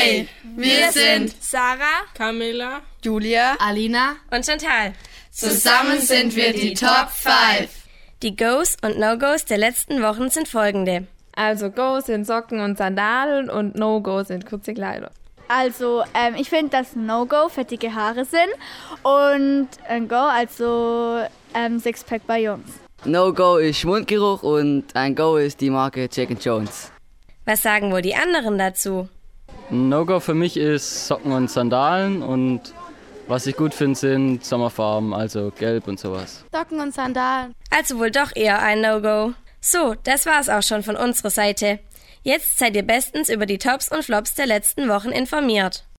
Hey, wir sind Sarah, Camilla, Julia, Alina und Chantal. Zusammen sind wir die Top 5. Die Goes und No-Goes der letzten Wochen sind folgende. Also Go sind Socken und Sandalen und No-Go sind kurze Kleider. Also, ich finde, dass No-Go fettige Haare sind und ein Go, also Sixpack bei Jungs. No-Go ist Mundgeruch und ein Go ist die Marke Jack & Jones. Was sagen wohl die anderen dazu? No-Go für mich ist Socken und Sandalen und was ich gut finde sind Sommerfarben, also gelb und sowas. Socken und Sandalen. Also wohl doch eher ein No-Go. So, das war's auch schon von unserer Seite. Jetzt seid ihr bestens über die Tops und Flops der letzten Wochen informiert.